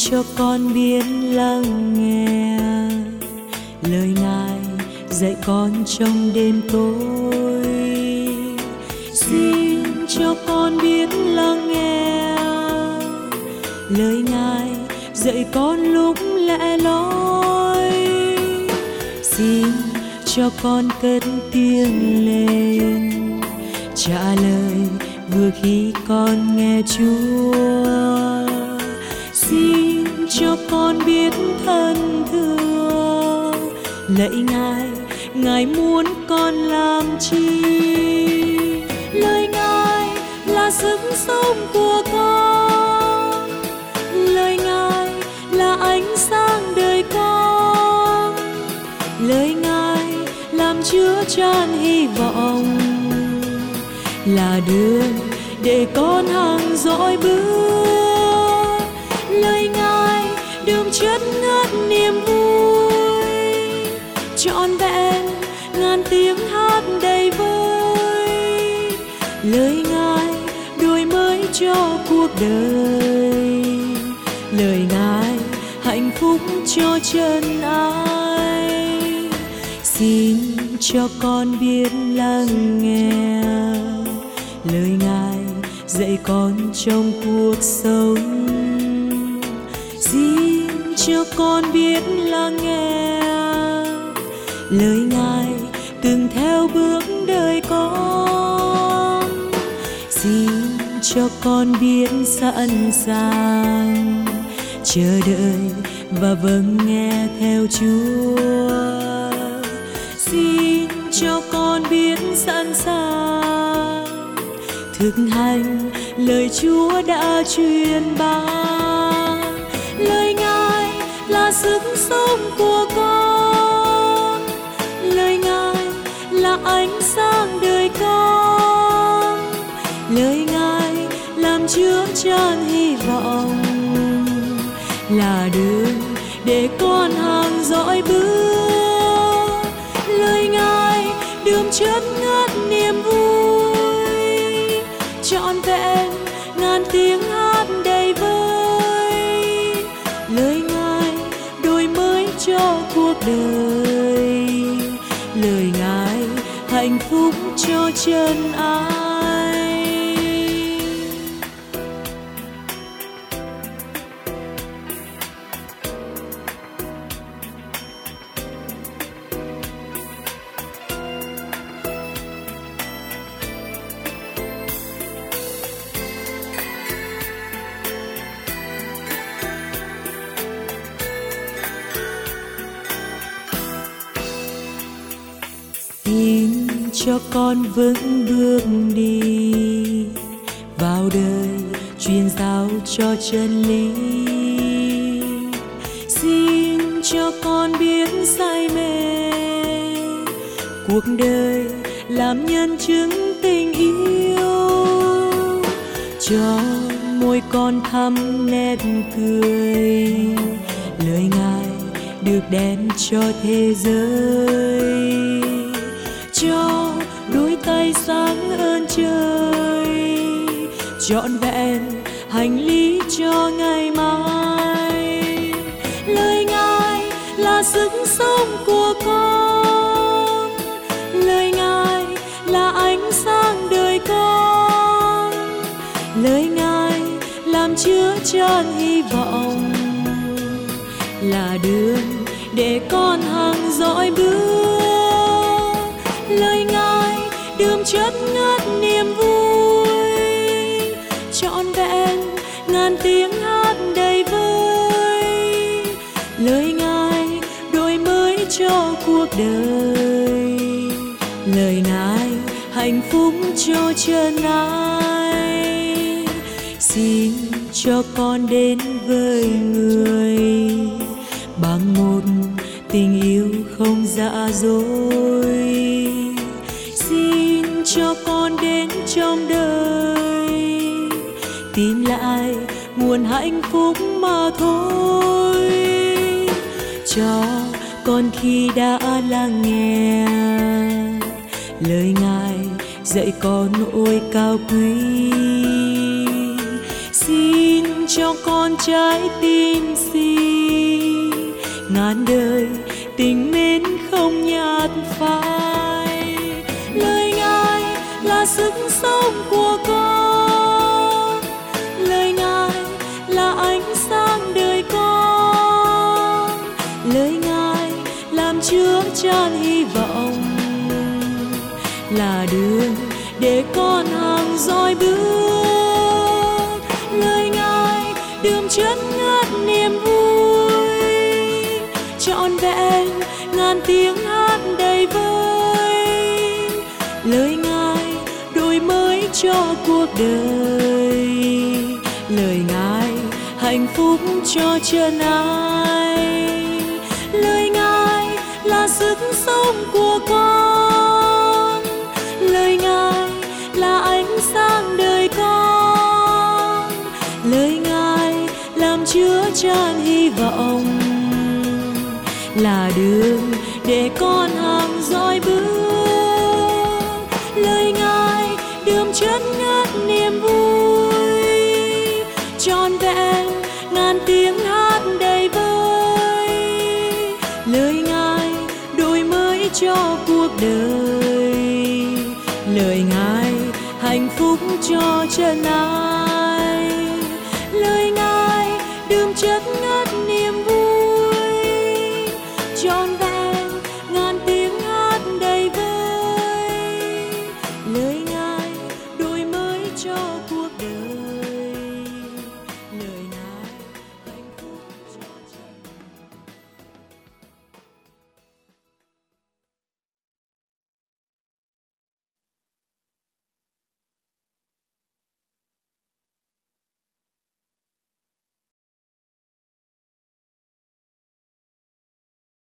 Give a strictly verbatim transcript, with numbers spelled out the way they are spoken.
cho con biết lắng nghe lời Ngài dạy con trong đêm tối. Xin cho con biết lắng nghe lời Ngài dạy con lúc lẻ loi. Xin cho con cất tiếng lên trả lời vừa khi con nghe Chúa. Xin cho con biết thân thương lạy Ngài, Ngài muốn con làm chi. Lời Ngài là sức sống của con, lời Ngài là ánh sáng đời con, lời Ngài làm chứa chan hy vọng, là đường để con hàng dõi bước. Lời Ngài đượm chất ngất niềm vui, trọn vẹn ngàn tiếng hát đầy vơi. Lời Ngài đổi mới cho cuộc đời, lời Ngài hạnh phúc cho chân ai. Xin cho con biết lắng nghe lời Ngài dạy con trong cuộc sống. Xin cho con biết lắng nghe lời Ngài từng theo bước đời con. Xin cho con biết sẵn sàng chờ đợi và vâng nghe theo Chúa. Xin cho con biết sẵn sàng thực hành lời Chúa đã truyền ban. Lời Ngài là sức sống của con, lời Ngài là ánh sáng đời con, lời Ngài làm chứa chan hy vọng, là đường để con hàng dõi bước. Lời Ngài đượm chất ngất niềm vui, trọn vẹn ngàn tiếng hát đầy vơi. Lời Ngài đổi mới cho cuộc đời, lời Ngài hạnh phúc cho chân ai. Xin cho con vững bước đi vào đời truyền giáo cho chân lý. Xin cho con biết say mê cuộc đời làm nhân chứng tình yêu, cho môi con thắm nét cười. Lời Ngài được đem cho thế giới, cho đôi tay sáng ơn trời, trọn vẹn hành lý cho ngày mai. Lời Ngài là sức sống của con, lời Ngài là ánh sáng đời con, lời Ngài làm chứa chan hy vọng, là đường để con hàng dõi bước. Lời Ngài đượm chất ngất niềm vui, trọn vẹn ngàn tiếng hát đầy vơi. Lời Ngài đổi mới cho cuộc đời, lời Ngài hạnh phúc cho chân ai. Xin cho con đến với người bằng một tình yêu không giả dối. Xin cho con đến trong đời tìm lại nguồn hạnh phúc mà thôi. Cho con khi đã lắng nghe lời Ngài dạy con ôi cao quý. Xin cho con trái tim xin, ngàn đời tình mến không nhạt phai. Lời Ngài là sức sống của con, lời Ngài là ánh sáng đời con, lời Ngài làm chứa chan hy vọng, là đường để con hàng dõi bước. Lời Ngài đượm chất ngát niềm vui, trọn vẹn ngàn tiếng hát đầy vơi. Lời Ngài đổi mới cho cuộc đời, lời Ngài hạnh phúc cho chân ai. Lời Ngài là sức sống của con, lời Ngài là ánh sáng đời con, lời Ngài làm chứa chan hy vọng, là đường để con hàng dõi bước. Lời Ngài đượm chất ngát niềm vui, trọn vẹn ngàn tiếng hát đầy vơi. Lời Ngài đổi mới cho cuộc đời, lời Ngài hạnh phúc cho chân ai. Lời Ngài đượm chất ngát niềm vui, trọn vẹn